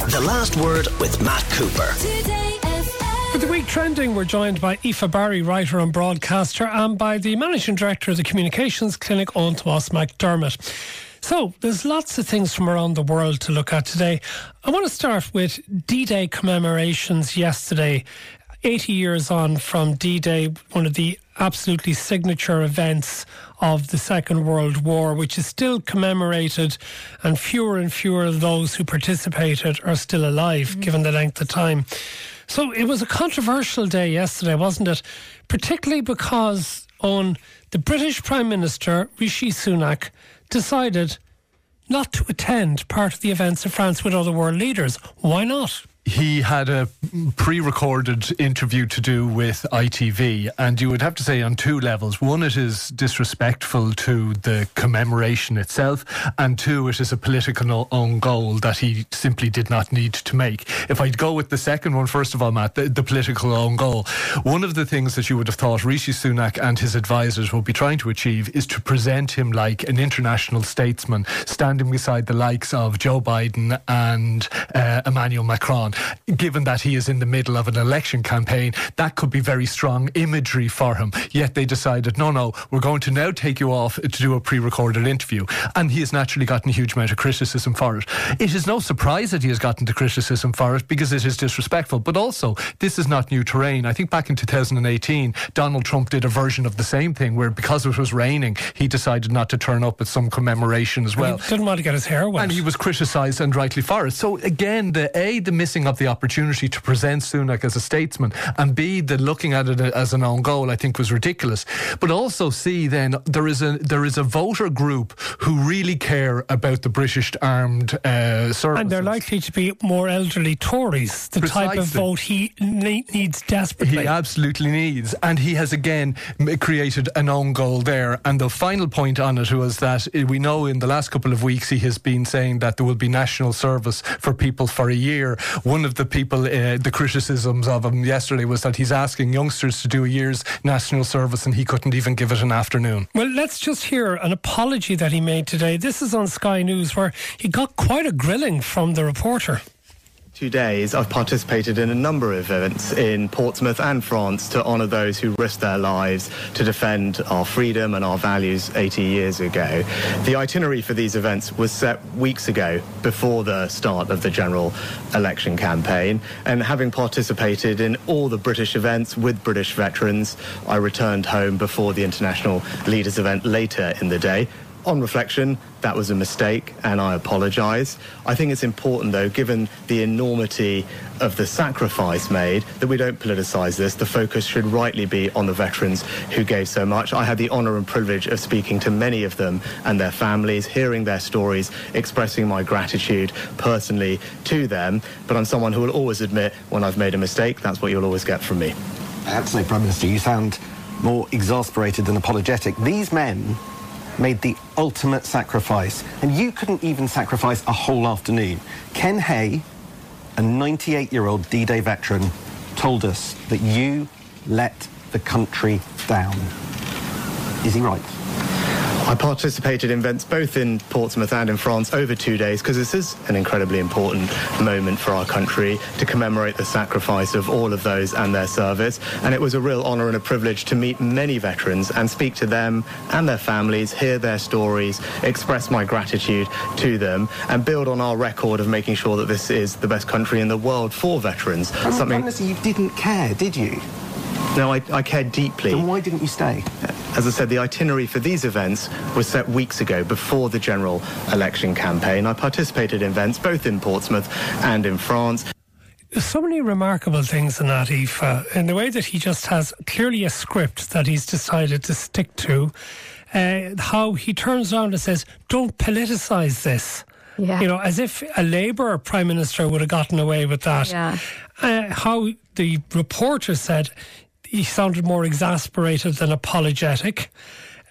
The Last Word with Matt Cooper. For the week trending, we're joined by Aoife Barry, writer and broadcaster, and by the Managing Director of the Communications Clinic, Eoin Tomás McDermott. So, there's lots of things from around the world to look at today. I want to start with D-Day commemorations yesterday. 80 years on from D-Day, one of the absolutely signature events of the Second World War, which is still commemorated, and fewer of those who participated are still alive, given the length of time. So it was a controversial day yesterday, wasn't it? Particularly because the British Prime Minister, Rishi Sunak, decided not to attend part of the events in France with other world leaders. Why not? He had a pre-recorded interview to do with ITV, and you would have to say on two levels. One, it is disrespectful to the commemoration itself, and two, it is a political own goal that he simply did not need to make. If I'd go with the second one, first of all, Matt, the political own goal, one of the things that you would have thought Rishi Sunak and his advisors would be trying to achieve is to present him like an international statesman, standing beside the likes of Joe Biden and Emmanuel Macron. Given that he is in the middle of an election campaign, that could be very strong imagery for him. Yet they decided, no, we're going to now take you off to do a pre-recorded interview. And he has naturally gotten a huge amount of criticism for it. It is no surprise that he has gotten the criticism for it, because it is disrespectful. But also, this is not new terrain. I think back in 2018, Donald Trump did a version of the same thing, where because it was raining, he decided not to turn up at some commemoration as well. He didn't want to get his hair wet. And he was criticised, and rightly for it. So again, the missing of the opportunity to present Sunak as a statesman, and B, the looking at it as an own goal, I think was ridiculous. But also C, then there is a voter group who really care about the British armed services, and they're likely to be more elderly Tories, the Precisely. type of vote he needs desperately. He absolutely needs, and he has again created an own goal there. And the final point on it was that we know in the last couple of weeks he has been saying that there will be national service for people for a year. One of the people, the criticisms of him yesterday was that he's asking youngsters to do a year's national service, and he couldn't even give it an afternoon. Well, let's just hear an apology that he made today. This is on Sky News, where he got quite a grilling from the reporter. 2 days, I've participated in a number of events in Portsmouth and France to honour those who risked their lives to defend our freedom and our values 80 years ago. The itinerary for these events was set weeks ago, before the start of the general election campaign, and having participated in all the British events with British veterans, I returned home before the International Leaders event later in the day. On reflection, that was a mistake, and I apologise. I think it's important, though, given the enormity of the sacrifice made, that we don't politicise this. The focus should rightly be on the veterans who gave so much. I had the honour and privilege of speaking to many of them and their families, hearing their stories, expressing my gratitude personally to them. But I'm someone who will always admit when I've made a mistake. That's what you'll always get from me. I have to say, Prime Minister, you sound more exasperated than apologetic. These men made the ultimate sacrifice, and you couldn't even sacrifice a whole afternoon. Ken Hay, a 98-year-old D-Day veteran, told us that you let the country down. Is he right? I participated in events both in Portsmouth and in France over 2 days, because this is an incredibly important moment for our country to commemorate the sacrifice of all of those and their service. And it was a real honour and a privilege to meet many veterans and speak to them and their families, hear their stories, express my gratitude to them, and build on our record of making sure that this is the best country in the world for veterans. Honestly, you didn't care, did you? No, I cared deeply. Then why didn't you stay? As I said, the itinerary for these events was set weeks ago, before the general election campaign. I participated in events both in Portsmouth and in France. There's so many remarkable things in that, Aoife, in the way that he just has clearly a script that he's decided to stick to. How he turns around and says, don't politicise this. Yeah. You know, as if a Labour Prime Minister would have gotten away with that. Yeah. How the reporter said he sounded more exasperated than apologetic.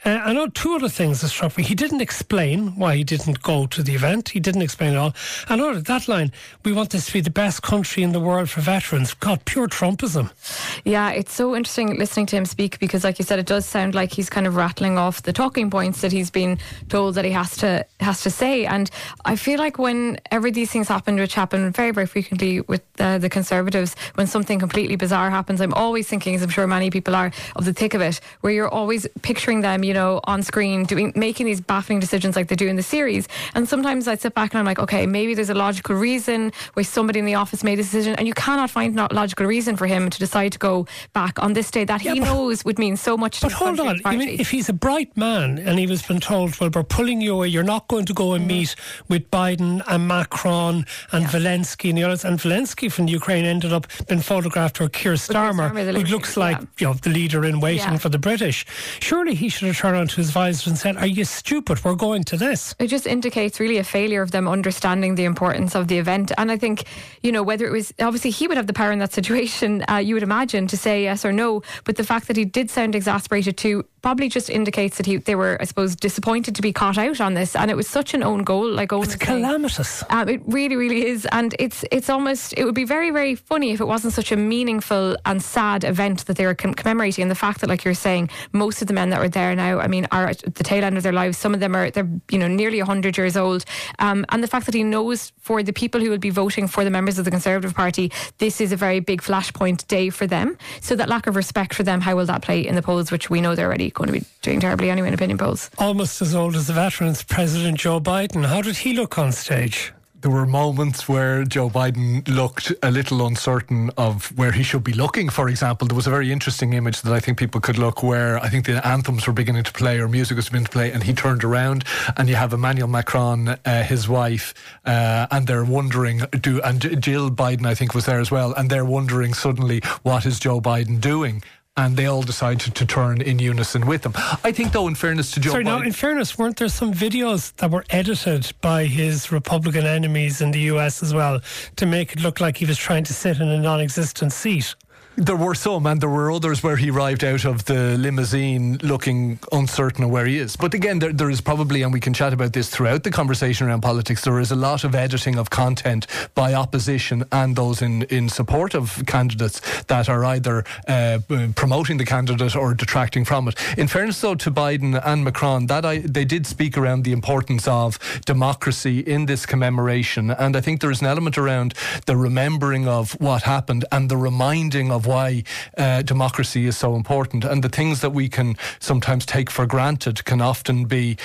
I know two other things that struck me. He didn't explain why he didn't go to the event. He didn't explain it all. And I know that line, we want this to be the best country in the world for veterans. God, pure Trumpism. Yeah, it's so interesting listening to him speak because, like you said, it does sound like he's kind of rattling off the talking points that he's been told that he has to say. And I feel like whenever these things happen, which happen very, very frequently with the Conservatives, when something completely bizarre happens, I'm always thinking, as I'm sure many people are, of the thick of it, where you're always picturing them, on screen making these baffling decisions like they do in the series. And sometimes I sit back and I'm like, okay, maybe there's a logical reason why somebody in the office made a decision, and you cannot find a logical reason for him to decide to go back on this day that he knows would mean so much to the country. But hold on, if he's a bright man and he was been told, well, we're pulling you away, you're not going to go and meet with Biden and Macron and Zelensky and the others, and Zelensky from Ukraine ended up being photographed with Keir Starmer, who looks like the leader in waiting for the British. Surely he should have turned around to his visor and said, are you stupid? We're going to this. It just indicates really a failure of them understanding the importance of the event. And I think, whether it was, obviously he would have the power in that situation, you would imagine, to say yes or no. But the fact that he did sound exasperated too probably just indicates that they were, I suppose, disappointed to be caught out on this. And it was such an own goal. It's calamitous. It really, really is. And it's almost, it would be very, very funny if it wasn't such a meaningful and sad event that they were commemorating. And the fact that, like you're saying, most of the men that were there now, are at the tail end of their lives. Some of them they're nearly 100 years old. And the fact that he knows for the people who will be voting for the members of the Conservative Party, this is a very big flashpoint day for them. So that lack of respect for them, how will that play in the polls, which we know they're already going to be doing terribly anyway in opinion polls. Almost as old as the veterans, President Joe Biden. How did he look on stage? There were moments where Joe Biden looked a little uncertain of where he should be looking. For example, there was a very interesting image that I think people could look where I think the anthems were beginning to play or music was beginning to play, and he turned around and you have Emmanuel Macron, his wife, and they're wondering, and Jill Biden I think was there as well, and they're wondering suddenly, what is Joe Biden doing? And they all decided to turn in unison with him. I think, though, in fairness to Joe Biden... Now, in fairness, weren't there some videos that were edited by his Republican enemies in the US as well to make it look like he was trying to sit in a non-existent seat? There were some, and there were others where he arrived out of the limousine looking uncertain of where he is. But again, there is probably, and we can chat about this throughout the conversation around politics, there is a lot of editing of content by opposition and those in support of candidates that are either promoting the candidate or detracting from it. In fairness, though, to Biden and Macron, they did speak around the importance of democracy in this commemoration, and I think there is an element around the remembering of what happened and the reminding of why democracy is so important, and the things that we can sometimes take for granted can often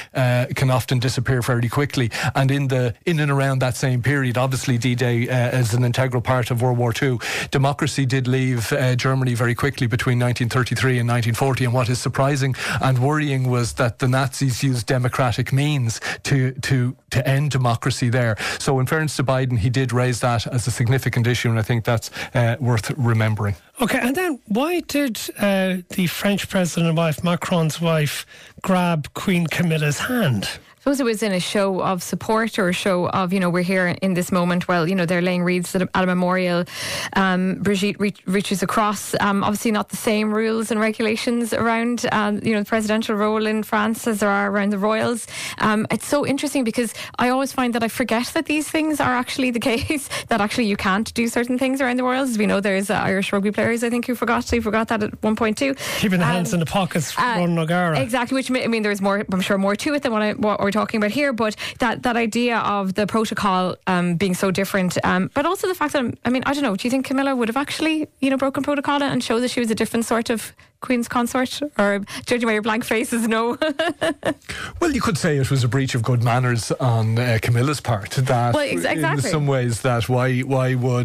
disappear fairly quickly. And in and around that same period, obviously D-Day is an integral part of World War II. Democracy did leave Germany very quickly between 1933 and 1940, and what is surprising and worrying was that the Nazis used democratic means to end democracy there. So in fairness to Biden, he did raise that as a significant issue, and I think that's worth remembering. Okay, and then why did the French president wife, Macron's wife, grab Queen Camilla's hand? I suppose it was in a show of support or a show of, we're here in this moment while, they're laying wreaths at a memorial. Brigitte reaches across. Obviously not the same rules and regulations around, the presidential role in France as there are around the royals. It's so interesting because I always find that I forget that these things are actually the case, that actually you can't do certain things around the royals. As we know, there's Irish rugby players, I think, who forgot that at one point too. Keeping the hands in the pockets from Ronan O'Gara. Exactly, which, there's more, I'm sure, more to it than what we're talking about here, but that idea of the protocol being so different, but also the fact that, I don't know, do you think Camilla would have actually, broken protocol and show that she was a different sort of Queen's consort? Or judging by your blank faces, no? Well, you could say it was a breach of good manners on Camilla's part. That, well, exactly. In some ways, that why would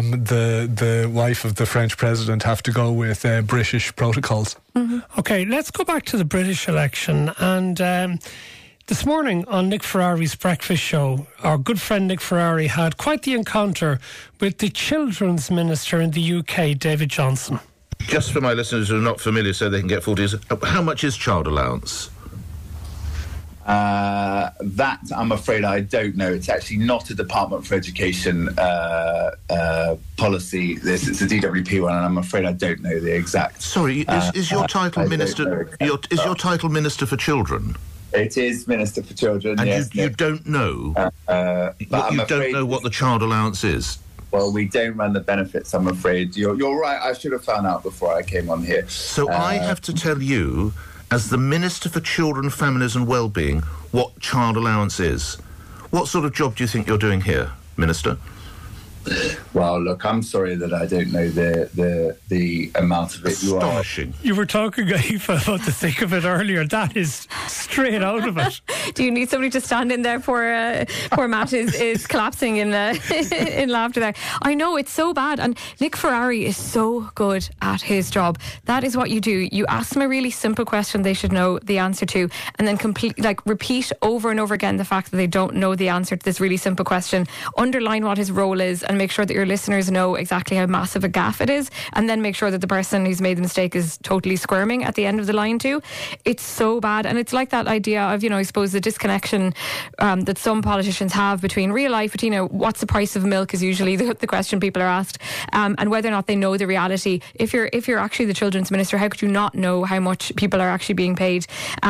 the wife of the French president have to go with British protocols? Mm-hmm. Okay, let's go back to the British election. And this morning on Nick Ferrari's breakfast show, our good friend Nick Ferrari had quite the encounter with the Children's Minister in the UK, David Johnson. Just for my listeners who are not familiar, so they can get 40, how much is child allowance? That, I'm afraid, I don't know. It's actually not a Department for Education policy. It's a DWP one, and I'm afraid I don't know the exact. Sorry, is your title Minister? Is your title Minister for Children? It is Minister for Children. And yes, you don't know. but you don't know what the child allowance is. Well, we don't run the benefits, I'm afraid. You're right. I should have found out before I came on here. So I have to tell you, as the Minister for Children, Families and Wellbeing, what child allowance is. What sort of job do you think you're doing here, Minister? Well, look, I'm sorry that I don't know the amount of it. Astonishing. You were talking, Aoife, about the thick of it earlier. That is straight out of it. Do you need somebody to stand in there? Poor Matt is collapsing in in laughter there. I know, it's so bad. And Nick Ferrari is so good at his job. That is what you do. You ask them a really simple question they should know the answer to, and then repeat over and over again the fact that they don't know the answer to this really simple question. Underline what his role is, and make sure that your listeners know exactly how massive a gaffe it is, and then make sure that the person who's made the mistake is totally squirming at the end of the line too. It's so bad. And it's like that idea of, I suppose the disconnection that some politicians have between real life, but what's the price of milk is usually the question people are asked, and whether or not they know the reality. If you're actually the children's minister, how could you not know how much people are actually being paid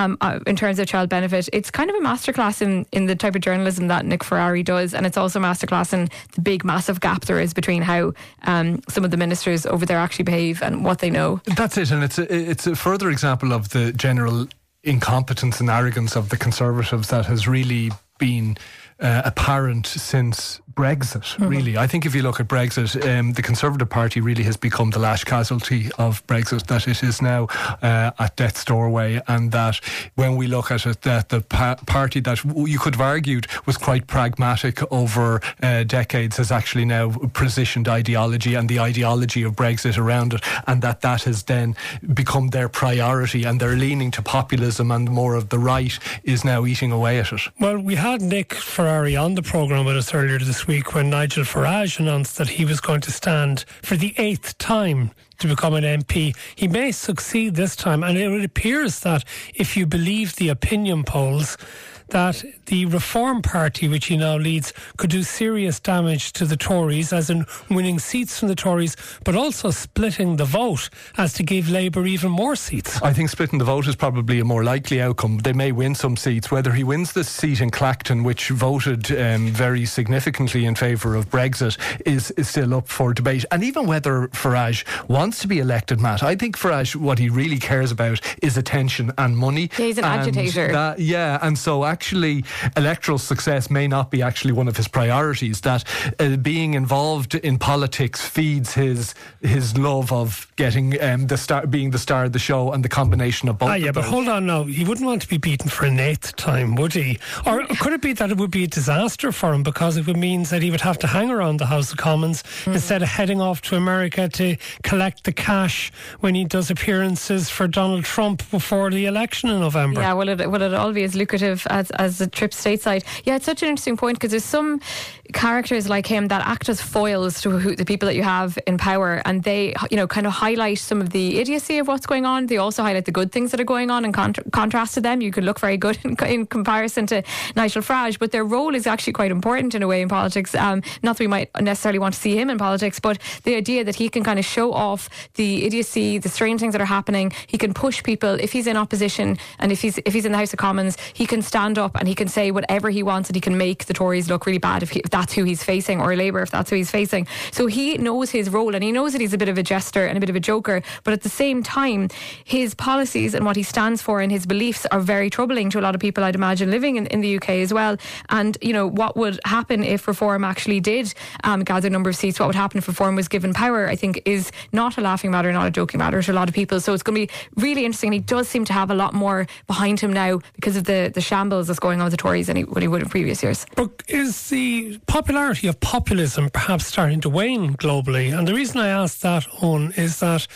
in terms of child benefit? It's kind of a masterclass in the type of journalism that Nick Ferrari does, and it's also a masterclass in the big massive gap there is between how some of the ministers over there actually behave and what they know. That's it, and it's a further example of the general incompetence and arrogance of the Conservatives that has really been apparent since Brexit, really. I think if you look at Brexit, the Conservative Party really has become the last casualty of Brexit, that it is now at death's doorway, and that when we look at it, that the party that you could have argued was quite pragmatic over decades has actually now positioned ideology and the ideology of Brexit around it, and that has then become their priority, and they're leaning to populism, and more of the right is now eating away at it. Well, we had Nick Ferrari on the programme with us earlier this week when Nigel Farage announced that he was going to stand for the 8th time to become an MP. He may succeed this time, and it appears that if you believe the opinion polls, that the Reform Party, which he now leads, could do serious damage to the Tories, as in winning seats from the Tories, but also splitting the vote, as to give Labour even more seats. I think splitting the vote is probably a more likely outcome. They may win some seats. Whether he wins the seat in Clacton, which voted very significantly in favour of Brexit, is still up for debate. And even whether Farage wants to be elected, Matt, I think Farage, what he really cares about is attention and money. Yeah, he's an agitator. And so actually electoral success may not be actually one of his priorities, that being involved in politics feeds his love of getting being the star of the show, and the combination of both. But hold on now, he wouldn't want to be beaten for an 8th time, would he? Or could it be that it would be a disaster for him, because it would mean that he would have to hang around the House of Commons instead of heading off to America to collect the cash when he does appearances for Donald Trump before the election in November? Yeah, will it all be as lucrative as a trip stateside? Yeah, it's such an interesting point, because there's some characters like him that act as foils to the people that you have in power, and they kind of highlight some of the idiocy of what's going on. They also highlight the good things that are going on, and contrast to them you could look very good in comparison to Nigel Farage, but their role is actually quite important in a way in politics. Not that we might necessarily want to see him in politics, but the idea that he can kind of show off the idiocy, the strange things that are happening. He can push people. If he's in opposition and if he's in the House of Commons, he can stand up and he can say whatever he wants, and he can make the Tories look really bad if that's who he's facing, or Labour if that's who he's facing. So he knows his role, and he knows that he's a bit of a jester and a bit of a joker, but at the same time his policies and what he stands for and his beliefs are very troubling to a lot of people, I'd imagine, living in the UK as well. And what would happen if Reform actually did gather a number of seats, what would happen if Reform was given power, I think is not a laughing matter, not a joking matter to a lot of people. So it's going to be really interesting, and he does seem to have a lot more behind him now because of the shambles that's going on with the Tories than he would in previous years. But is the popularity of populism perhaps starting to wane globally? And the reason I ask that, Owen, is that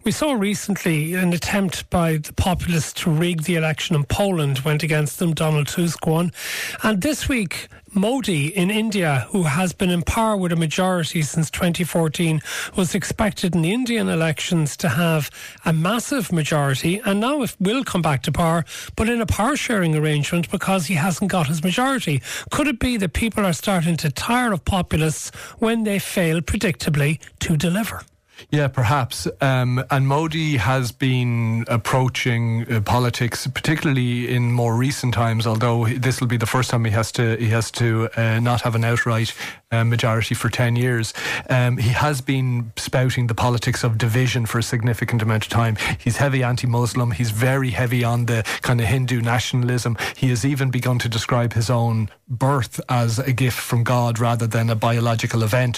We saw recently an attempt by the populists to rig the election in Poland went against them. Donald Tusk won. And this week, Modi in India, who has been in power with a majority since 2014, was expected in the Indian elections to have a massive majority, and now it will come back to power, but in a power sharing arrangement because he hasn't got his majority. Could it be that people are starting to tire of populists when they fail predictably to deliver? Yeah, perhaps. And Modi has been approaching politics, particularly in more recent times, although this will be the first time he has to not have an outright majority for 10 years. He has been spouting the politics of division for a significant amount of time. He's heavy anti-Muslim. He's very heavy on the kind of Hindu nationalism. He has even begun to describe his own birth as a gift from God rather than a biological event.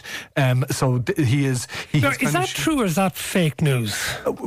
Is that true or is that fake news?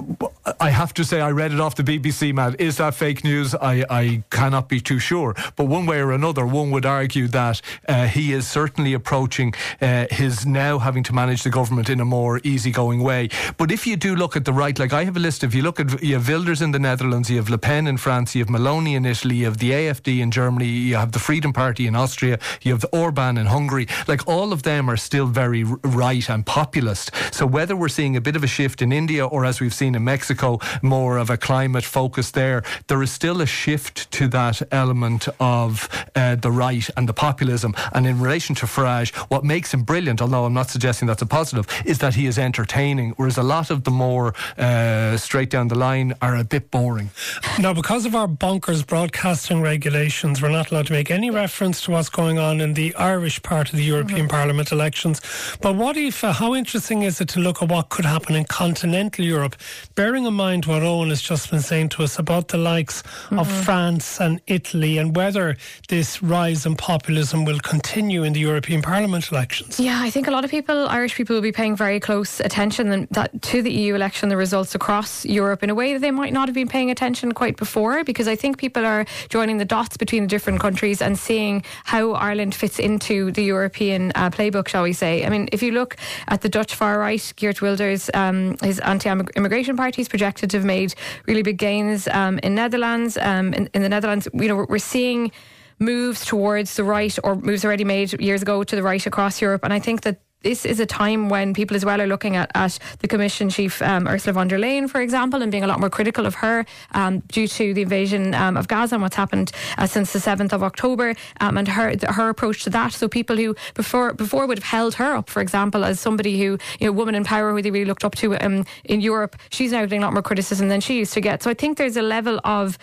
I have to say I read it off the BBC, Matt. Is that fake news? I cannot be too sure. But one way or another, one would argue that he is certainly approaching his now having to manage the government in a more easygoing way. But if you do look at the right, like I have a list of, you have Wilders in the Netherlands, you have Le Pen in France, you have Meloni in Italy, you have the AfD in Germany, you have the Freedom Party in Austria, you have Orban in Hungary. Like all of them are still very right and populist. So whether we're seeing a bit of a shift in India or as we've seen in Mexico, more of a climate focus there is still a shift to that element of the right and the populism. And in relation to Farage, what makes him brilliant, although I'm not suggesting that's a positive, is that he is entertaining, whereas a lot of the more straight down the line are a bit boring. Now, because of our bonkers broadcasting regulations, we're not allowed to make any reference to what's going on in the Irish part of the European Parliament elections. But what if, how interesting is it to look at what could happen in continental Europe, bearing in mind what Owen has just been saying to us about the likes of France and Italy, and whether this rise in populism will continue in the European Parliament elections? Yeah, I think a lot of people, Irish people, will be paying very close attention to the EU election, the results across Europe, in a way that they might not have been paying attention quite before, because I think people are joining the dots between the different countries and seeing how Ireland fits into the European playbook, shall we say. I mean, if you look at the Dutch far right, Geert Wilders, his anti-immigration party is projected to have made really big gains in Netherlands. In the Netherlands, we're seeing moves towards the right, or moves already made years ago to the right across Europe. And I think that this is a time when people as well are looking at the Commission chief, Ursula von der Leyen, for example, and being a lot more critical of her due to the invasion of Gaza and what's happened since the 7th of October, and her approach to that. So people who before would have held her up, for example, as somebody who, woman in power who they really looked up to in Europe, she's now getting a lot more criticism than she used to get. So I think there's a level of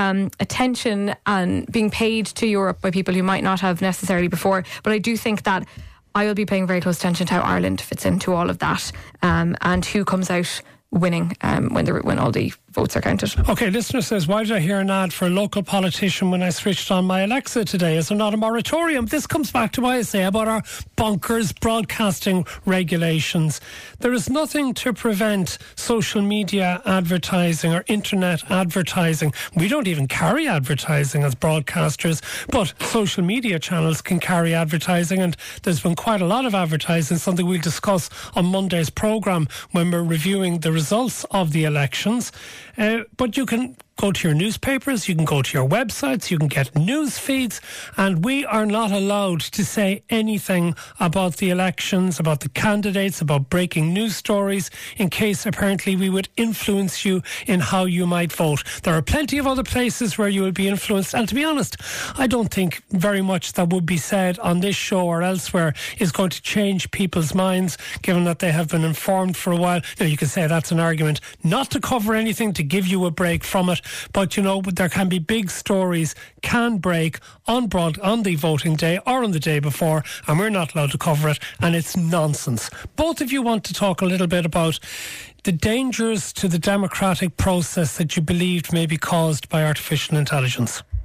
attention and being paid to Europe by people who might not have necessarily before. But I do think that I will be paying very close attention to how Ireland fits into all of that, and who comes out winning when all the votes are counted. Okay, listener says, why did I hear an ad for a local politician when I switched on my Alexa today? Is there not a moratorium? This comes back to what I say about our bonkers broadcasting regulations. There is nothing to prevent social media advertising or internet advertising. We don't even carry advertising as broadcasters, but social media channels can carry advertising, and there's been quite a lot of advertising, something we'll discuss on Monday's programme when we're reviewing the results of the elections. But you can go to your newspapers, you can go to your websites, you can get news feeds, and we are not allowed to say anything about the elections, about the candidates, about breaking news stories, in case apparently we would influence you in how you might vote. There are plenty of other places where you will be influenced, and to be honest, I don't think very much that would be said on this show or elsewhere is going to change people's minds, given that they have been informed for a while. Now, you can say that's an argument not to cover anything, to give you a break from it. But there can be big stories can break on the voting day or on the day before, and we're not allowed to cover it, and it's nonsense. Both of you want to talk a little bit about the dangers to the democratic process that you believed may be caused by artificial intelligence.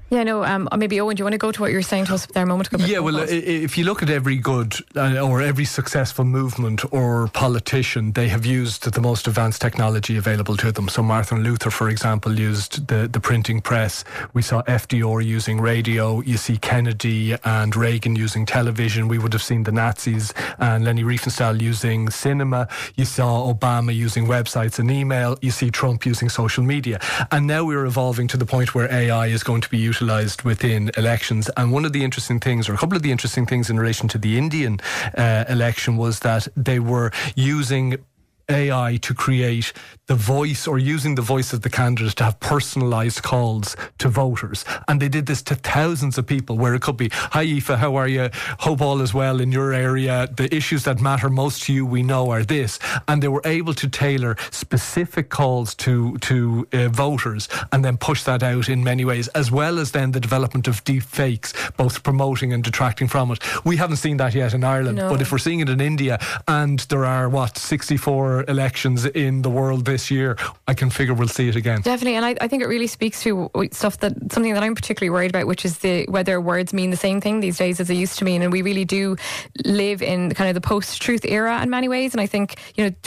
Yeah, no, maybe Owen, do you want to go to what you were saying to us there a moment ago? Yeah, well, if you look at every good or every successful movement or politician, they have used the most advanced technology available to them. So Martin Luther, for example, used the printing press. We saw FDR using radio. You see Kennedy and Reagan using television. We would have seen the Nazis and Leni Riefenstahl using cinema. You saw Obama using websites and email. You see Trump using social media. And now we're evolving to the point where AI is going to be utilised within elections. And one of the interesting things, or a couple of the interesting things in relation to the Indian election, was that they were using AI to create the voice, or using the voice of the candidate to have personalised calls to voters. And they did this to thousands of people, where it could be, "Hi Aoife, how are you? Hope all is well in your area. The issues that matter most to you, we know, are this." And they were able to tailor specific calls to voters and then push that out in many ways, as well as then the development of deep fakes, both promoting and detracting from it. We haven't seen that yet in Ireland, but if we're seeing it in India, and there are, 64 elections in the world this year, I can figure we'll see it again. Definitely, and I think it really speaks to something that I'm particularly worried about, which is whether words mean the same thing these days as they used to mean. And we really do live in kind of the post-truth era in many ways. And I think,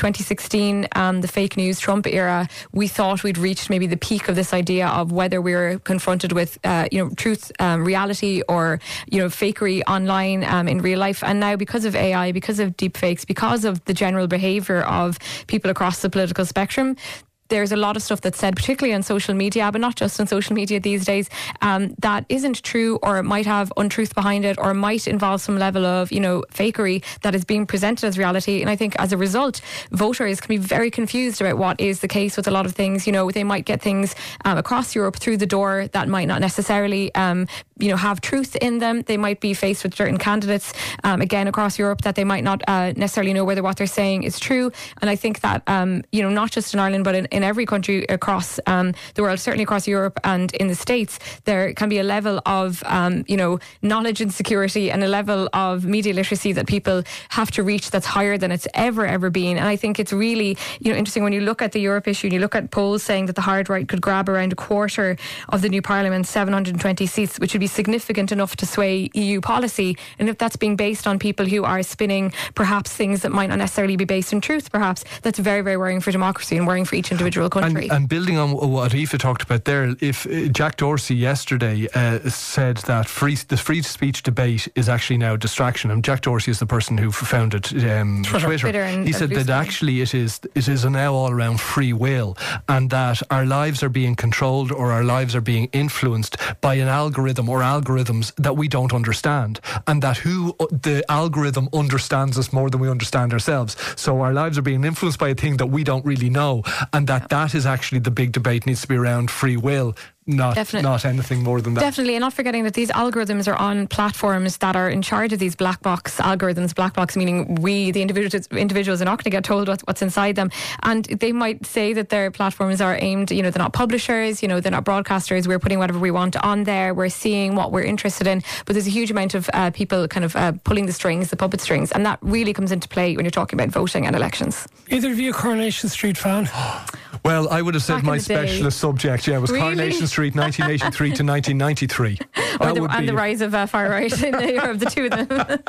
2016, the fake news Trump era, we thought we'd reached maybe the peak of this idea of whether we were confronted with, truth, reality, or, fakery online in real life. And now, because of AI, because of deep fakes, because of the general behaviour of people across the political spectrum, there's a lot of stuff that's said, particularly on social media, but not just on social media these days, that isn't true, or it might have untruth behind it, or might involve some level of, fakery that is being presented as reality. And I think as a result, voters can be very confused about what is the case with a lot of things. They might get things across Europe through the door that might not necessarily have truth in them. They might be faced with certain candidates, again, across Europe, that they might not necessarily know whether what they're saying is true. And I think that, not just in Ireland, but in every country across the world, certainly across Europe and in the States, there can be a level of, knowledge insecurity and a level of media literacy that people have to reach that's higher than it's ever been. And I think it's really, interesting when you look at the Europe issue and you look at polls saying that the hard right could grab around a quarter of the new parliament, 720 seats, which would be significant enough to sway EU policy. And if that's being based on people who are spinning perhaps things that might not necessarily be based in truth, perhaps, that's very, very worrying for democracy and worrying for each individual country. And building on what Aoife talked about there, if Jack Dorsey yesterday said that the free speech debate is actually now a distraction, and Jack Dorsey is the person who founded Twitter. He said that actually it is now all around free will, and that our lives are being controlled, or our lives are being influenced by an algorithm or algorithms that we don't understand, and that the algorithm understands us more than we understand ourselves. So our lives are being influenced by a thing that we don't really know, and that is actually the big debate needs to be around free will. Not anything more than that. Definitely, and not forgetting that these algorithms are on platforms that are in charge of these black box algorithms. Black box meaning we, the individuals, are not going to get told what's inside them. And they might say that their platforms are aimed, they're not publishers, they're not broadcasters. We're putting whatever we want on there. We're seeing what we're interested in. But there's a huge amount of people kind of pulling the strings, the puppet strings. And that really comes into play when you're talking about voting and elections. Either of you a Coronation Street fan? Well, I would have said my specialist subject, was really? Coronation Street, 1983 to 1993. The rise of far right in Europe, the two of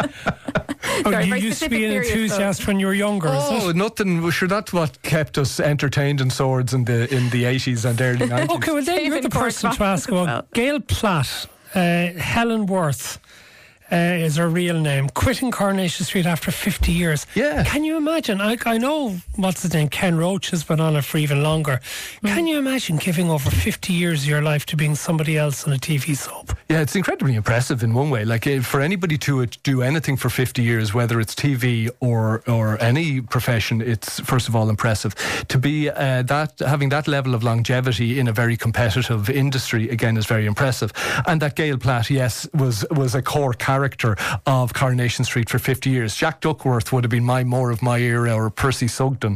them. You used to be an enthusiast when you were younger. Nothing. Sure, that's what kept us entertained in swords in the 80s and early 90s. Okay, well then you're the person to ask about Gail Platt, Helen Worth. Is her real name, quitting Coronation Street after 50 years. Yeah. Can you imagine? I know, what's his name, Ken Roach has been on it for even longer. Can you imagine giving over 50 years of your life to being somebody else on a TV soap? Yeah, it's incredibly impressive in one way. Like, for anybody to do anything for 50 years, whether it's TV or any profession, it's first of all impressive. To be having that level of longevity in a very competitive industry, again, is very impressive. And that Gail Platt, yes, was a core character character of Coronation Street for 50 years. Jack Duckworth would have been more of my era, or Percy Sugden,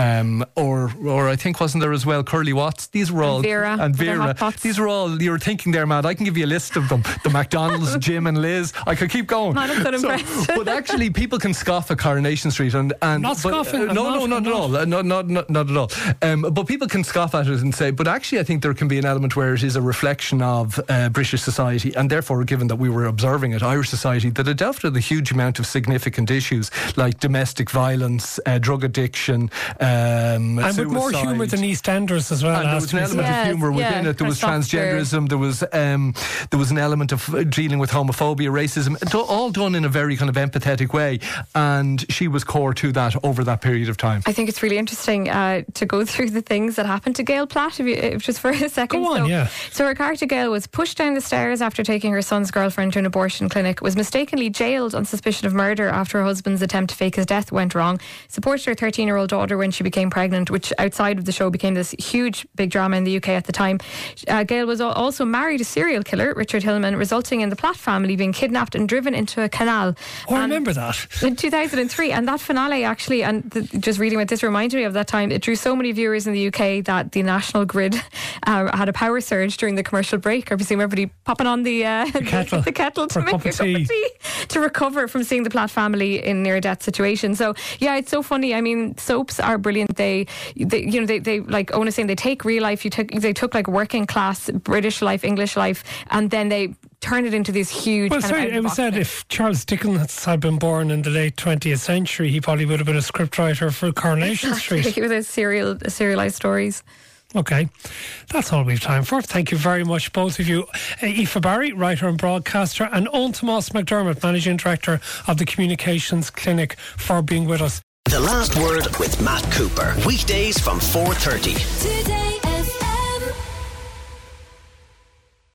or I think wasn't there as well Curly Watts. These were all and Vera. These were all, you were thinking there, Matt. I can give you a list of them. The McDonald's, Jim and Liz. I could keep going. I'm so impressed. But actually, people can scoff at Coronation Street and not scoffing. No, not at all. Not at all. But people can scoff at it and say, but actually, I think there can be an element where it is a reflection of British society, and therefore, given that we were observing it, Irish society, that it dealt with a huge amount of significant issues like domestic violence, drug addiction, and with more humour than EastEnders as well. And there was an element of humour within it. There was transgenderism. There was an element of dealing with homophobia, racism, all done in a very kind of empathetic way. And she was core to that over that period of time. I think it's really interesting to go through the things that happened to Gail Platt, if just for a second. Go on, So her character Gail was pushed down the stairs after taking her son's girlfriend to an abortion clinic, was mistakenly jailed on suspicion of murder after her husband's attempt to fake his death went wrong, supported her 13-year-old daughter when she became pregnant, which outside of the show became this huge big drama in the UK at the time. Gail was also married a serial killer, Richard Hillman, resulting in the Platt family being kidnapped and driven into a canal. I remember that. In 2003, and that finale actually, just reading what this reminded me of that time, it drew so many viewers in the UK that the National Grid had a power surge during the commercial break. I presume everybody popping on the kettle to make a cup of tea to recover from seeing the Platt family in near death situation. So yeah, it's so funny. I mean, soaps are brilliant. They like Owen is saying, they take real life. They took like working class British life, English life, and then they turn it into these huge. It was said if Charles Dickens had been born in the late 20th century, he probably would have been a scriptwriter for Coronation Street. With his serialised stories. Okay, that's all we've time for. Thank you very much, both of you. Aoife Barry, writer and broadcaster, and Owen Tomás McDermott, Managing Director of the Communications Clinic, for being with us. The Last Word with Matt Cooper. Weekdays from 4:30. Today.